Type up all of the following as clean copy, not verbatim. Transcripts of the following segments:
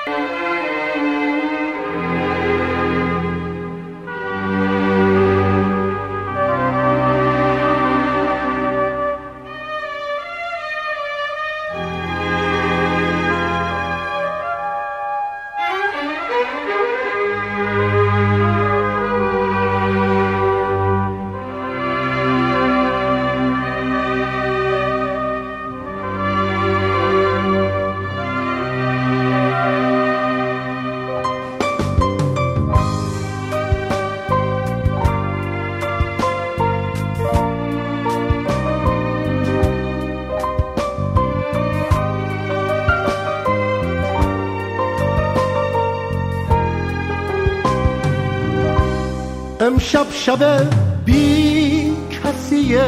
امشب شب بی کسیه،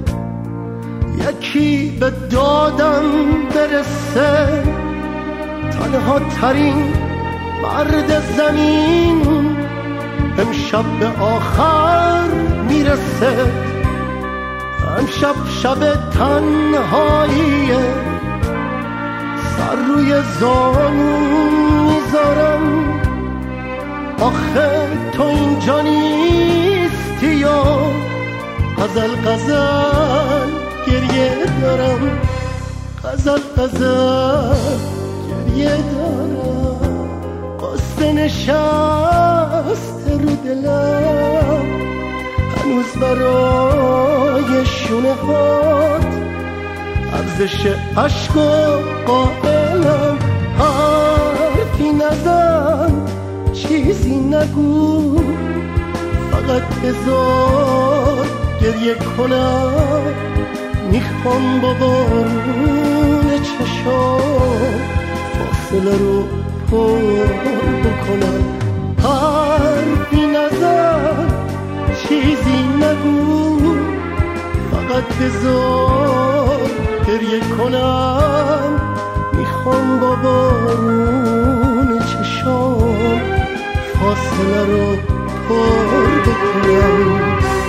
یکی به دادم برسه، تنها ترین مرد زمین امشب به آخر میرسه. امشب شب تنهاییه، سر روی زانو میذارم، آخه تو اینجا نیستی یا غزل غزل گریه دارم، غزل غزل گریه دارم. قصه نشسته رو دلم، هنوز برای شونه هات ارزش عشق و قائلم. حرفی نزن، چیزی نگو، فقط بذار گریه کنم. میخوام با بارون چشام فاصله رو پر بکنم. حرفی نزن، چیزی نگو، فقط بذار گریه کنم. میخوام با بارون چشام فاصله رو پر بکنم.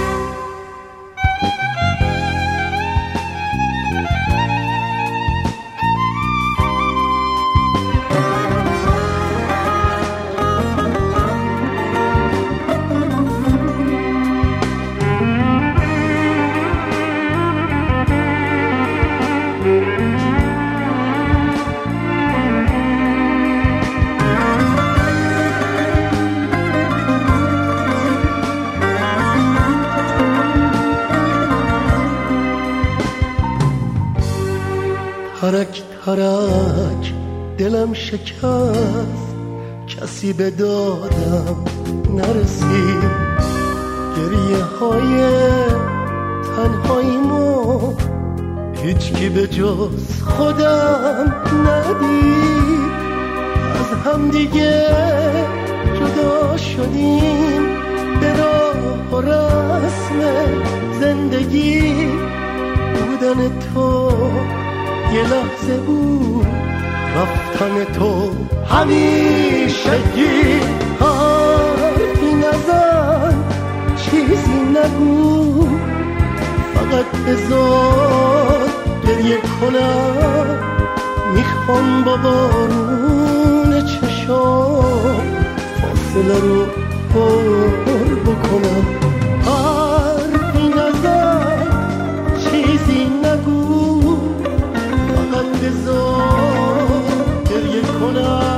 ترک ترک دلم شکست، کسی به دادم نرسید. گریه های تنهاییمو هیچکی به جز خودم ندید. از هم دیگه جدا شدیم، به راه و رسم زندگی. بودن تو یه لحظه بود، رفتن تو همیشگی. حرفی نزن، چیزی نگو، فقط بذار گریه کنم. میخوام با بارون چشام فاصله رو پر بکنم. حرفی نزن، چیزی نگو، فقط بذار گریه کنم.